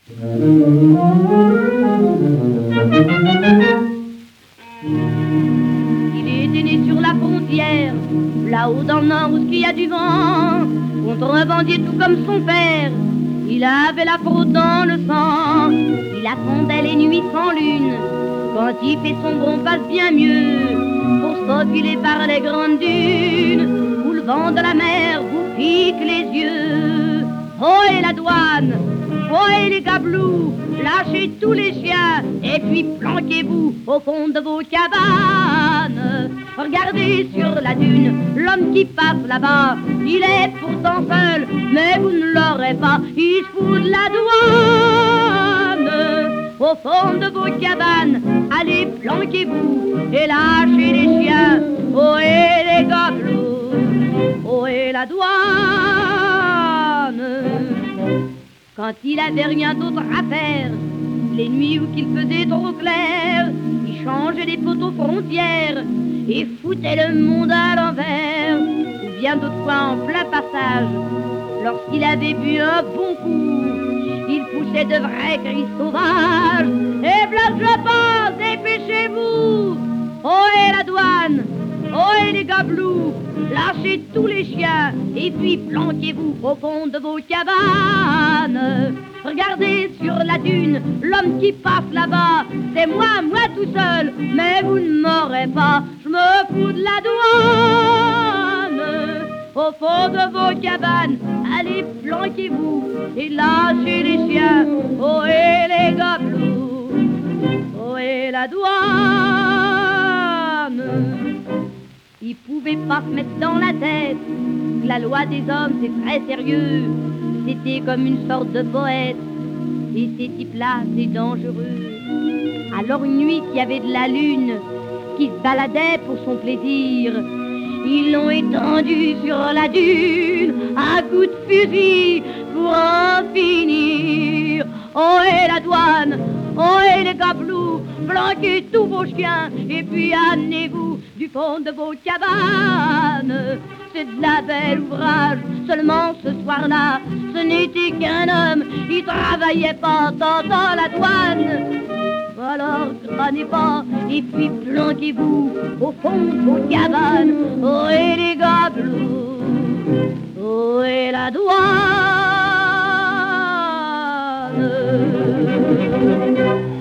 Il était né sur la frontière, là-haut dans le nord où il y a du vent, contrebandier tout comme son père. Il avait la fraude dans le sang, il attendait les nuits sans lune. Quand il fait sombre, on passe bien mieux pour s'enfiler par les grandes dunes où le vent de la mer vous pique les yeux. Oh et la douane, oh et les gablous, lâchez tous les chiens et puis planquez-vous au fond de vos cabanes. Regardez sur la dune l'homme qui passe là-bas, il est pourtant seul, mais vous ne l'aurez pas, il se fout de la douane. Au fond de vos cabanes, allez planquez-vous et lâchez les chiens, oh et les gablous, oh et la douane. Quand il avait rien d'autre à faire, les nuits où qu'il faisait trop clair, il changeait les poteaux frontières et foutait le monde à l'envers. Ou bien d'autres fois en plein passage, lorsqu'il avait bu un bon coup, il poussait de vrais cris sauvages. Et place je passe, dépêchez-vous! Oh et la douane, oh et les gablous, lâchez tous les chiens et puis planquez-vous au fond de vos cabanes. Regardez sur la dune l'homme qui passe là-bas, c'est moi tout seul, mais vous ne m'aurez pas, je me fous de la douane. Au fond de vos cabanes, allez planquez-vous et lâchez les chiens, oh et les gablous, oh et la douane. Ils pouvaient pas se mettre dans la tête que la loi des hommes c'est très sérieux. C'était comme une sorte de poète, et ces types-là c'est dangereux. Alors une nuit qu'il y avait de la lune qui se baladait pour son plaisir, ils l'ont étendu sur la dune à coups de fusil pour en finir. Oh et la douane, oh et les gablous, planquez tous vos chiens et puis amenez-vous du fond de vos cabanes. C'est de la belle ouvrage, seulement ce soir-là, ce n'était qu'un homme, il travaillait pas dans la douane. Alors crânez pas et puis planquez-vous au fond de vos cabanes, oh et les gablous, oh et la douane.